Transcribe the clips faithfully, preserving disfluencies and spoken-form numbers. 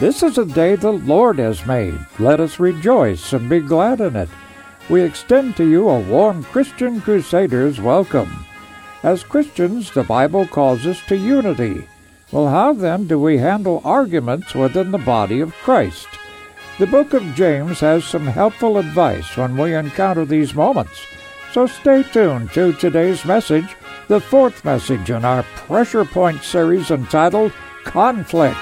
This is a day the Lord has made. Let us rejoice and be glad in it. We extend to you a warm Christian Crusaders welcome. As Christians, the Bible calls us to unity. Well, how then do we handle arguments within the body of Christ? The book of James has some helpful advice when we encounter these moments. So stay tuned to today's message, the fourth message in our Pressure Point series entitled Conflict.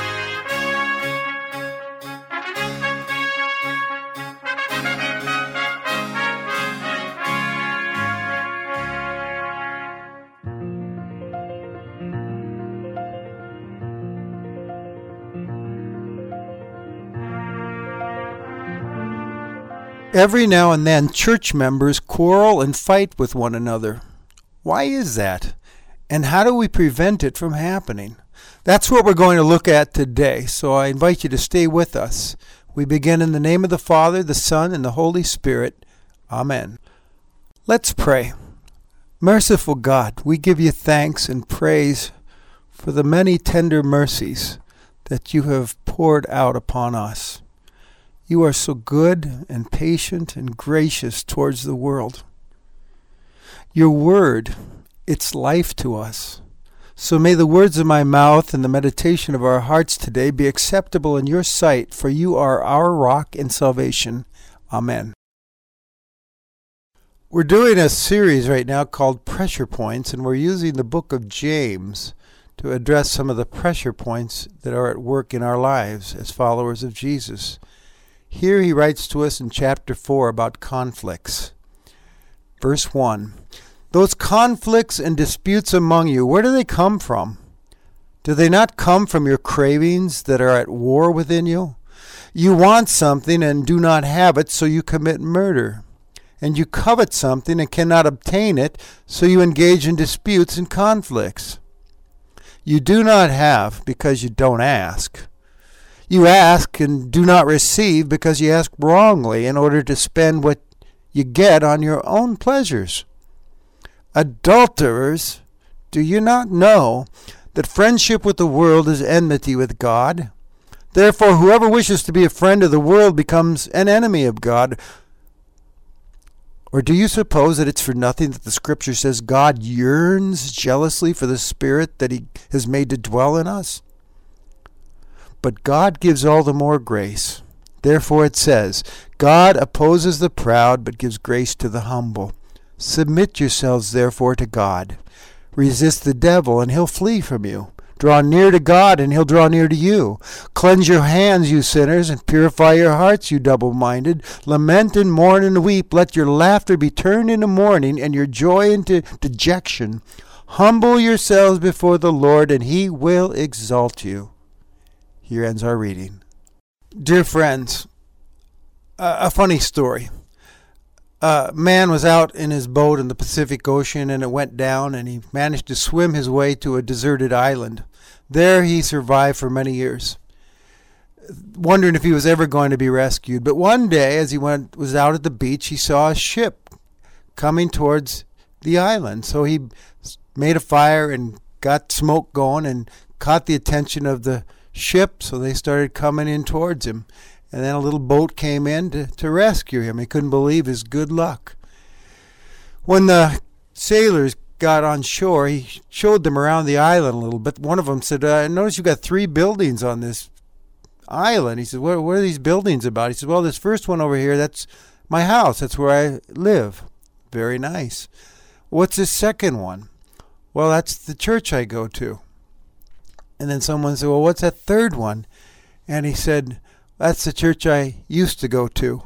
Every now and then, church members quarrel and fight with one another. Why is that? And how do we prevent it from happening? That's what we're going to look at today, so I invite you to stay with us. We begin in the name of the Father, the Son, and the Holy Spirit. Amen. Let's pray. Merciful God, we give you thanks and praise for the many tender mercies that you have poured out upon us. You are so good and patient and gracious towards the world. Your word, it's life to us. So may the words of my mouth and the meditation of our hearts today be acceptable in your sight, for you are our rock and salvation. Amen. We're doing a series right now called Pressure Points, and we're using the book of James to address some of the pressure points that are at work in our lives as followers of Jesus. Here he writes to us in chapter four about conflicts. Verse one, those conflicts and disputes among you, where do they come from? Do they not come from your cravings that are at war within you? You want something and do not have it, so you commit murder. And you covet something and cannot obtain it, so you engage in disputes and conflicts. You do not have because you don't ask. You ask and do not receive because you ask wrongly in order to spend what you get on your own pleasures. Adulterers, do you not know that friendship with the world is enmity with God? Therefore, whoever wishes to be a friend of the world becomes an enemy of God. Or do you suppose that it's for nothing that the Scripture says God yearns jealously for the Spirit that he has made to dwell in us? But God gives all the more grace. Therefore it says, God opposes the proud, but gives grace to the humble. Submit yourselves therefore to God. Resist the devil, and he'll flee from you. Draw near to God, and he'll draw near to you. Cleanse your hands, you sinners, and purify your hearts, you double-minded. Lament and mourn and weep. Let your laughter be turned into mourning, and your joy into dejection. Humble yourselves before the Lord, and he will exalt you. Here ends our reading. Dear friends, uh, a funny story. A man was out in his boat in the Pacific Ocean, and it went down, and he managed to swim his way to a deserted island. There he survived for many years, wondering if he was ever going to be rescued. But one day, as he went was out at the beach, he saw a ship coming towards the island. So he made a fire and got smoke going and caught the attention of the ship, so they started coming in towards him. And then a little boat came in to, to rescue him. He couldn't believe his good luck. When the sailors got on shore, he showed them around the island a little bit. One of them said, I noticed you've got three buildings on this island. He said, what, what are these buildings about? He said, well, this first one over here, that's my house. That's where I live. Very nice. What's this second one? Well, that's the church I go to. And then someone said, well, what's that third one? And he said, that's the church I used to go to.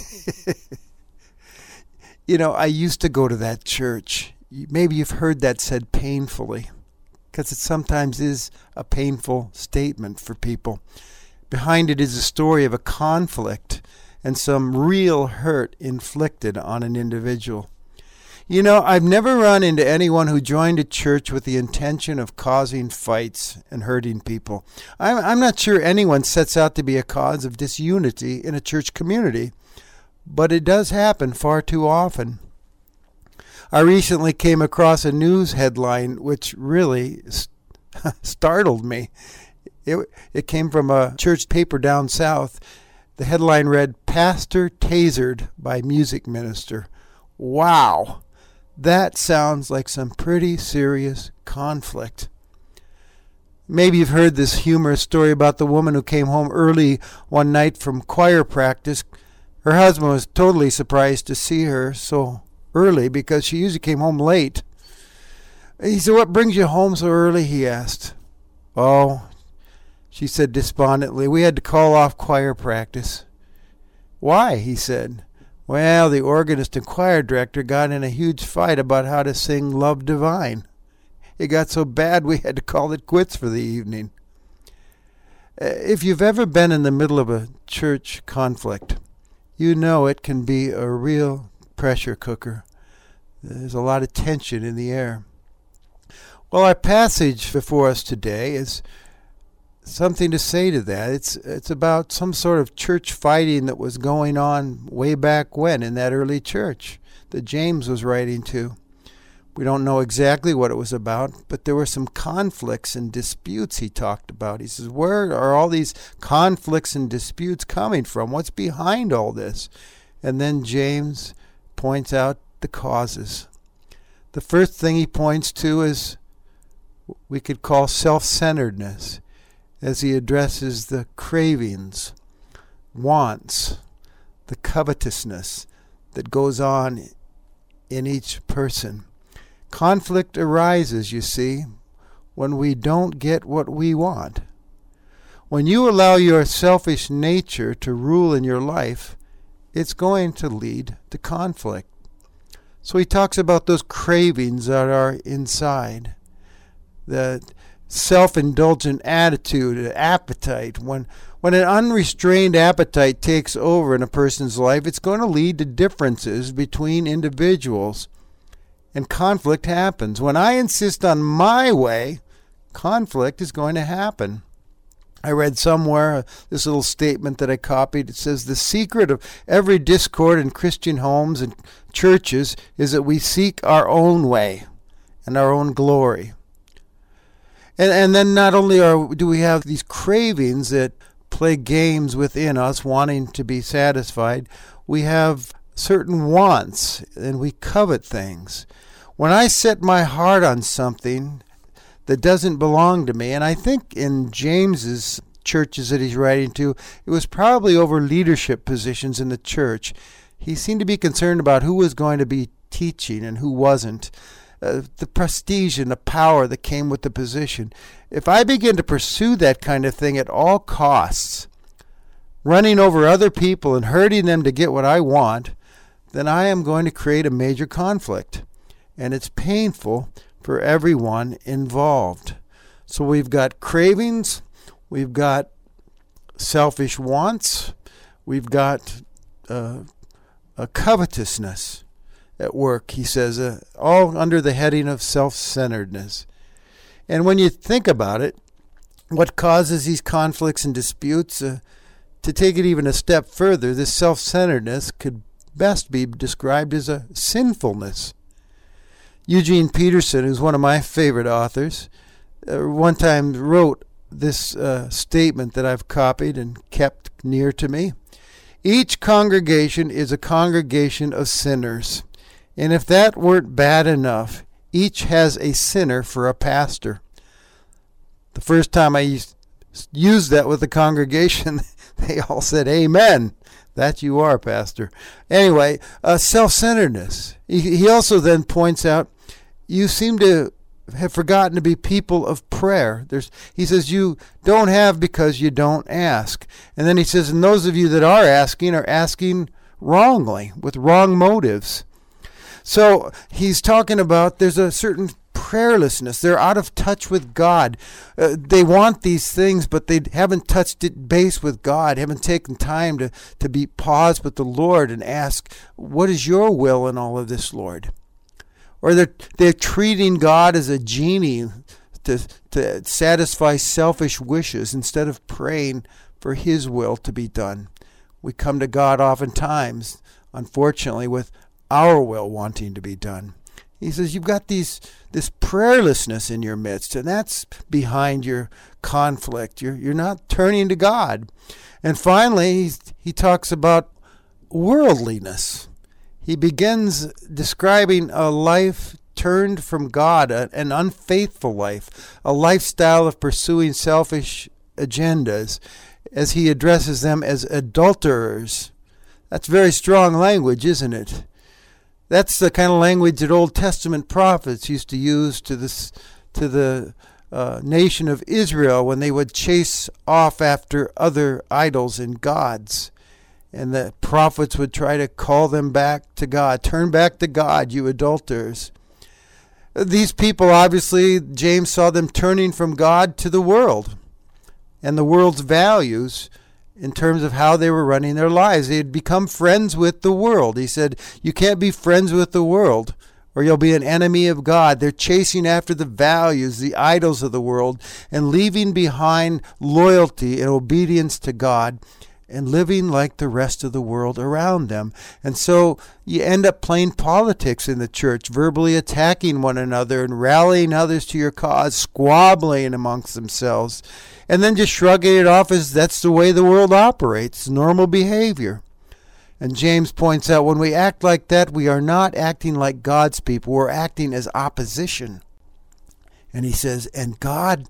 You know, I used to go to that church. Maybe you've heard that said painfully, because it sometimes is a painful statement for people. Behind it is a story of a conflict and some real hurt inflicted on an individual. You know, I've never run into anyone who joined a church with the intention of causing fights and hurting people. I'm, I'm not sure anyone sets out to be a cause of disunity in a church community, but it does happen far too often. I recently came across a news headline which really st- startled me. It, it came from a church paper down south. The headline read, "Pastor Tasered by Music Minister." Wow, that sounds like some pretty serious conflict. Maybe you've heard this humorous story about the woman who came home early one night from choir practice. Her husband was totally surprised to see her so early because she usually came home late. He said, "What brings you home so early?" he asked. "Oh," she said despondently, "we had to call off choir practice." "Why?" he said. "Well, the organist and choir director got in a huge fight about how to sing Love Divine. It got so bad we had to call it quits for the evening." If you've ever been in the middle of a church conflict, you know it can be a real pressure cooker. There's a lot of tension in the air. Well, our passage before us today is something to say to that. It's it's about some sort of church fighting that was going on way back when in that early church that James was writing to. We don't know exactly what it was about, but there were some conflicts and disputes he talked about. He says, where are all these conflicts and disputes coming from? What's behind all this? And then James points out the causes. The first thing he points to is we could call self-centeredness, as he addresses the cravings, wants, the covetousness that goes on in each person. Conflict arises, you see, when we don't get what we want. When you allow your selfish nature to rule in your life, it's going to lead to conflict. So he talks about those cravings that are inside, the self-indulgent attitude, appetite. When, when an unrestrained appetite takes over in a person's life, it's going to lead to differences between individuals. And conflict happens. When I insist on my way, conflict is going to happen. I read somewhere uh, this little statement that I copied. It says, the secret of every discord in Christian homes and churches is that we seek our own way and our own glory. And, and then not only are, do we have these cravings that play games within us, wanting to be satisfied, we have certain wants, and we covet things. When I set my heart on something that doesn't belong to me, and I think in James's churches that he's writing to, it was probably over leadership positions in the church. He seemed to be concerned about who was going to be teaching and who wasn't. Uh, the prestige and the power that came with the position. If I begin to pursue that kind of thing at all costs, running over other people and hurting them to get what I want, then I am going to create a major conflict. And it's painful for everyone involved. So we've got cravings, we've got selfish wants, we've got uh, a covetousness at work, he says, uh, all under the heading of self-centeredness. And when you think about it, what causes these conflicts and disputes, uh, to take it even a step further, this self-centeredness could best be described as a sinfulness. Eugene Peterson, who's one of my favorite authors, uh, one time wrote this uh, statement that I've copied and kept near to me. Each congregation is a congregation of sinners. And if that weren't bad enough, each has a sinner for a pastor. The first time I used, used that with the congregation, they all said, "Amen. That you are, Pastor." Anyway, uh, self-centeredness. He, he also then points out, you seem to have forgotten to be people of prayer. There's, he says, you don't have because you don't ask. And then he says, and those of you that are asking are asking wrongly, with wrong motives. So he's talking about there's a certain prayerlessness. They're out of touch with God. Uh, they want these things, but they haven't touched it base with God, haven't taken time to, to be paused with the Lord and ask, what is your will in all of this, Lord? Or they're, they're treating God as a genie to, to satisfy selfish wishes instead of praying for his will to be done. We come to God oftentimes, unfortunately, with our will wanting to be done. He says, you've got these this prayerlessness in your midst, and that's behind your conflict. You're, you're not turning to God. And finally, he's, he talks about worldliness. He begins describing a life turned from God, a, an unfaithful life, a lifestyle of pursuing selfish agendas, as he addresses them as adulterers. That's very strong language, isn't it? That's the kind of language that Old Testament prophets used to use to this, to the uh, nation of Israel when they would chase off after other idols and gods. And the prophets would try to call them back to God. Turn back to God, you adulterers. These people, obviously, James saw them turning from God to the world and the world's values in terms of how they were running their lives. They had become friends with the world. He said, you can't be friends with the world or you'll be an enemy of God. They're chasing after the values, the idols of the world, and leaving behind loyalty and obedience to God and living like the rest of the world around them. And so you end up playing politics in the church, verbally attacking one another and rallying others to your cause, squabbling amongst themselves, and then just shrugging it off as that's the way the world operates, normal behavior. And James points out when we act like that, we are not acting like God's people. We're acting as opposition. And he says, and God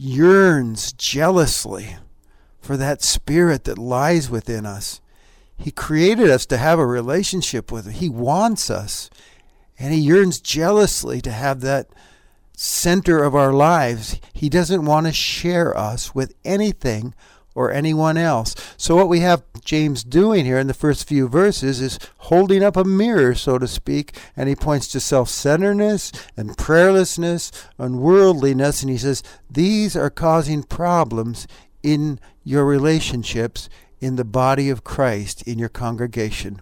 yearns jealously for that spirit that lies within us. He created us to have a relationship with him. He wants us. And he yearns jealously to have that center of our lives. He doesn't want to share us with anything or anyone else. So what we have James doing here in the first few verses is holding up a mirror, so to speak, and he points to self-centeredness and prayerlessness and worldliness, and he says, these are causing problems in your relationships in the body of Christ, in your congregation.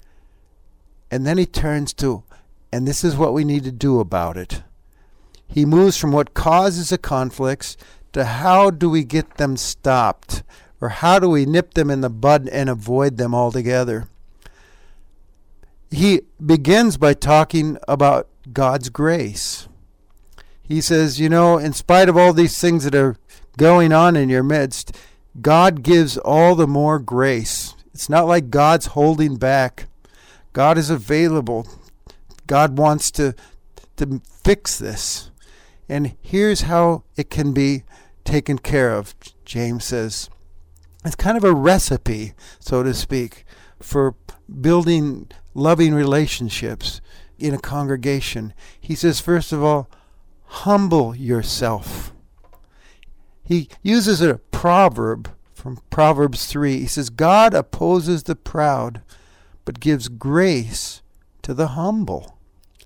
And then he turns to, and this is what we need to do about it. He moves from what causes the conflicts to how do we get them stopped, or how do we nip them in the bud and avoid them altogether. He begins by talking about God's grace. He says, you know, in spite of all these things that are going on in your midst, God gives all the more grace. It's not like God's holding back. God is available. God wants to, to fix this. And here's how it can be taken care of, James says. It's kind of a recipe, so to speak, for building loving relationships in a congregation. He says, first of all, humble yourself. He uses a proverb from Proverbs three. He says, God opposes the proud, but gives grace to the humble.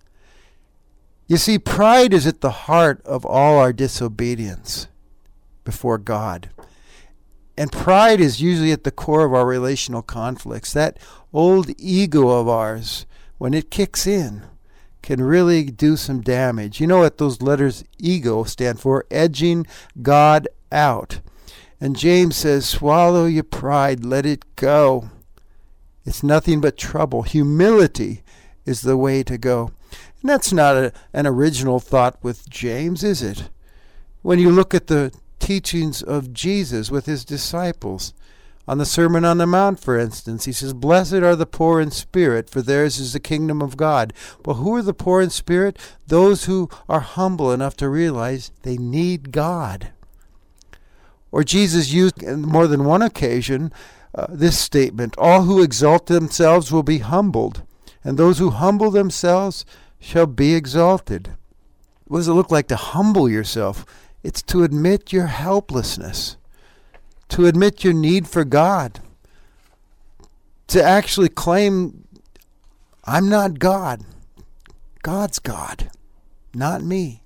You see, pride is at the heart of all our disobedience before God. And pride is usually at the core of our relational conflicts. That old ego of ours, when it kicks in, can really do some damage. You know what those letters ego stand for? Edging God out. And James says, swallow your pride, let it go. It's nothing but trouble. Humility is the way to go. And that's not a, an original thought with James, is it? When you look at the teachings of Jesus with his disciples, on the Sermon on the Mount, for instance, he says, blessed are the poor in spirit, for theirs is the kingdom of God. Well, who are the poor in spirit? Those who are humble enough to realize they need God. Or Jesus used on more than one occasion uh, this statement, all who exalt themselves will be humbled, and those who humble themselves shall be exalted. What does it look like to humble yourself? It's to admit your helplessness, to admit your need for God, to actually claim, I'm not God. God's God, not me.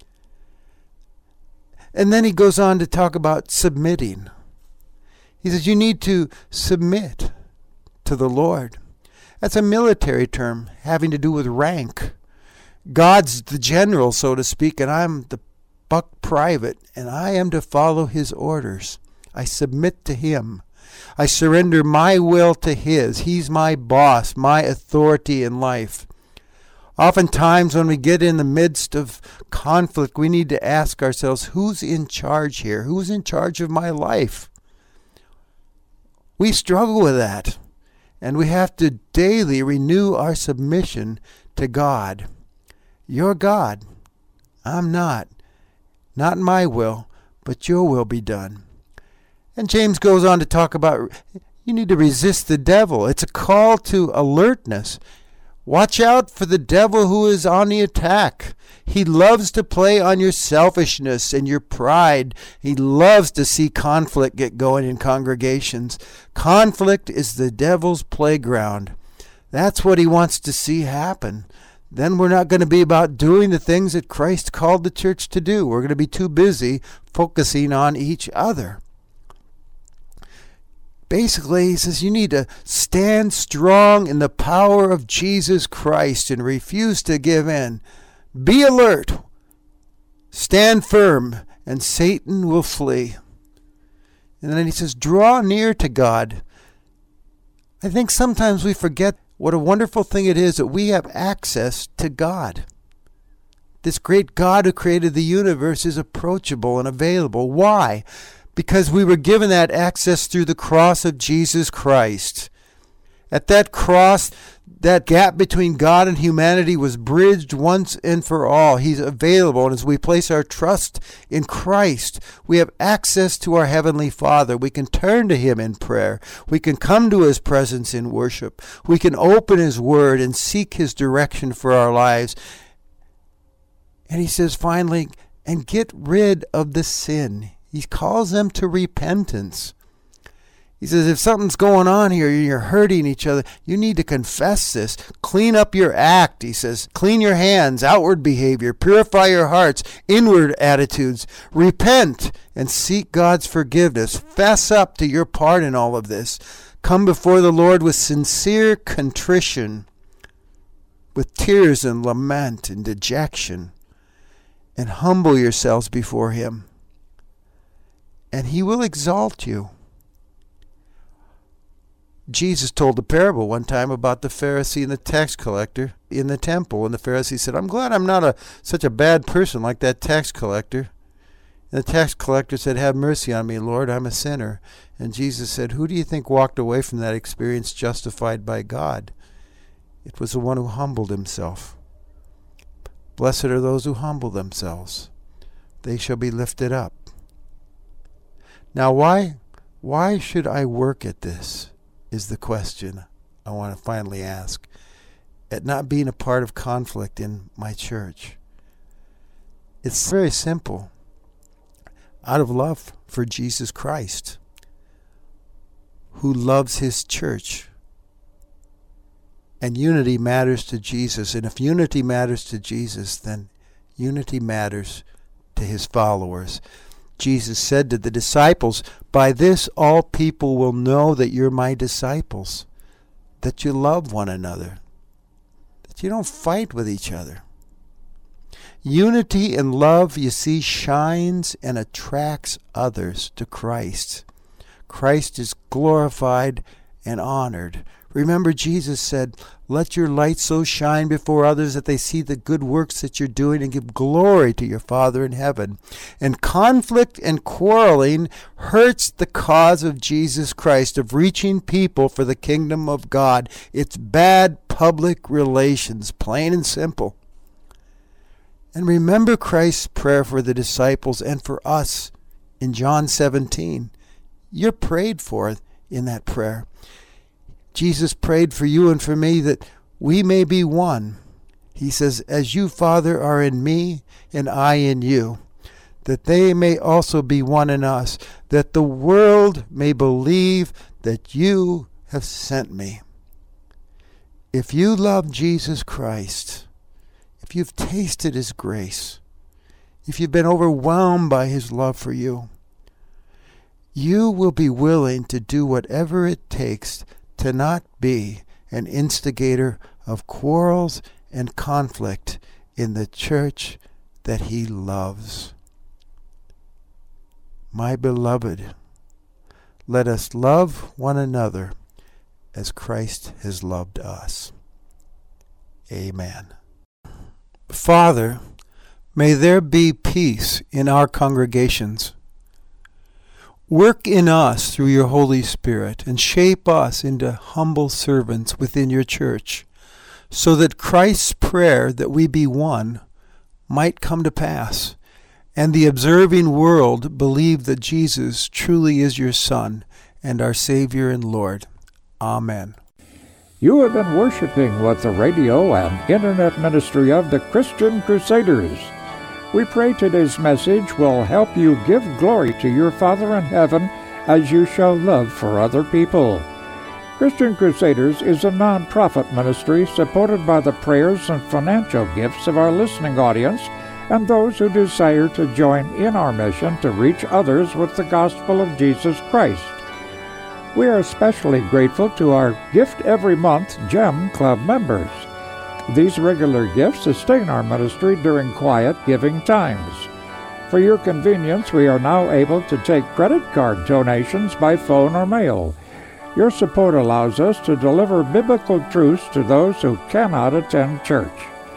And then he goes on to talk about submitting. He says you need to submit to the Lord. That's a military term having to do with rank. God's the general, so to speak, and I'm the buck private, and I am to follow his orders. I submit to him. I surrender my will to his. He's my boss, my authority in life. Oftentimes when we get in the midst of conflict, we need to ask ourselves, who's in charge here? Who's in charge of my life? We struggle with that, and we have to daily renew our submission to God. You're God. I'm not. Not my will, but your will be done. And James goes on to talk about you need to resist the devil. It's a call to alertness. Watch out for the devil who is on the attack. He loves to play on your selfishness and your pride. He loves to see conflict get going in congregations. Conflict is the devil's playground. That's what he wants to see happen. Then we're not going to be about doing the things that Christ called the church to do. We're going to be too busy focusing on each other. Basically, he says you need to stand strong in the power of Jesus Christ and refuse to give in. Be alert. Stand firm, and Satan will flee. And then he says, draw near to God. I think sometimes we forget what a wonderful thing it is that we have access to God. This great God who created the universe is approachable and available. Why? Because we were given that access through the cross of Jesus Christ. At that cross, that gap between God and humanity was bridged once and for all. He's available, and as we place our trust in Christ, we have access to our Heavenly Father. We can turn to Him in prayer. We can come to His presence in worship. We can open His Word and seek His direction for our lives. And He says finally, and get rid of the sin. He calls them to repentance. He says, if something's going on here, you're hurting each other, you need to confess this. Clean up your act, he says. Clean your hands, outward behavior. Purify your hearts, inward attitudes. Repent and seek God's forgiveness. Fess up to your part in all of this. Come before the Lord with sincere contrition, with tears and lament and dejection, and humble yourselves before Him. And He will exalt you. Jesus told a parable one time about the Pharisee and the tax collector in the temple. And the Pharisee said, I'm glad I'm not a such a bad person like that tax collector. And the tax collector said, have mercy on me, Lord, I'm a sinner. And Jesus said, who do you think walked away from that experience justified by God? It was the one who humbled himself. Blessed are those who humble themselves. They shall be lifted up. Now, why, why should I work at this, is the question I want to finally ask, at not being a part of conflict in my church. It's very simple. Out of love for Jesus Christ, who loves His church. And unity matters to Jesus. And if unity matters to Jesus, then unity matters to His followers. Jesus said to the disciples, by this all people will know that you're my disciples, that you love one another, that you don't fight with each other. Unity and love, you see, shines and attracts others to Christ. Christ is glorified and honored. Remember, Jesus said, let your light so shine before others that they see the good works that you're doing and give glory to your Father in heaven. And conflict and quarreling hurts the cause of Jesus Christ, of reaching people for the kingdom of God. It's bad public relations, plain and simple. And remember Christ's prayer for the disciples and for us in John seventeen. You're prayed for in that prayer. Jesus prayed for you and for me that we may be one. He says, as you, Father, are in me and I in you, that they may also be one in us, that the world may believe that you have sent me. If you love Jesus Christ, if you've tasted His grace, if you've been overwhelmed by His love for you, you will be willing to do whatever it takes to not be an instigator of quarrels and conflict in the church that He loves. My beloved, let us love one another as Christ has loved us. Amen. Father, may there be peace in our congregations. Work in us through your Holy Spirit and shape us into humble servants within your church, so that Christ's prayer that we be one might come to pass, and the observing world believe that Jesus truly is your Son and our Savior and Lord. Amen. You have been worshiping with the radio and internet ministry of the Christian Crusaders. We pray today's message will help you give glory to your Father in heaven as you show love for other people. Christian Crusaders is a non-profit ministry supported by the prayers and financial gifts of our listening audience and those who desire to join in our mission to reach others with the gospel of Jesus Christ. We are especially grateful to our Gift Every Month GEM Club members. These regular gifts sustain our ministry during quiet giving times. For your convenience, we are now able to take credit card donations by phone or mail. Your support allows us to deliver biblical truths to those who cannot attend church.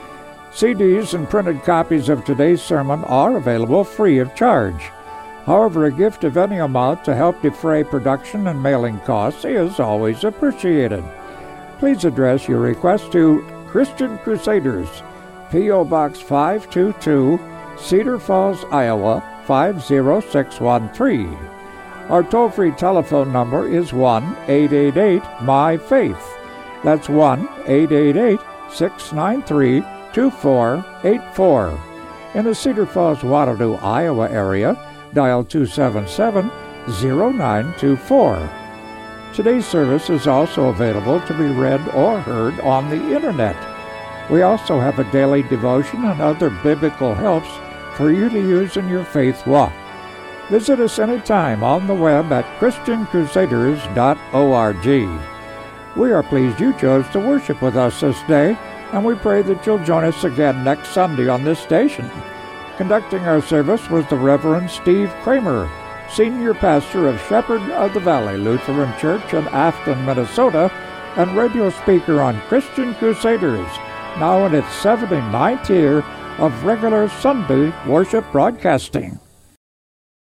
C Ds and printed copies of today's sermon are available free of charge. However, a gift of any amount to help defray production and mailing costs is always appreciated. Please address your request to Christian Crusaders, P O. Box five two two, Cedar Falls, Iowa five zero six one three. Our toll-free telephone number is one eight eight eight, M Y Faith. That's one eight eight eight, six nine three, two four eight four. In the Cedar Falls, Waterloo, Iowa area, dial two seven seven, zero nine two four. Today's service is also available to be read or heard on the Internet. We also have a daily devotion and other biblical helps for you to use in your faith walk. Visit us anytime on the web at christian crusaders dot org. We are pleased you chose to worship with us this day, and we pray that you'll join us again next Sunday on this station. Conducting our service was the Reverend Steve Kramer, Senior Pastor of Shepherd of the Valley Lutheran Church in Afton, Minnesota, and radio speaker on Christian Crusaders, now in its seventy-ninth year of regular Sunday worship broadcasting.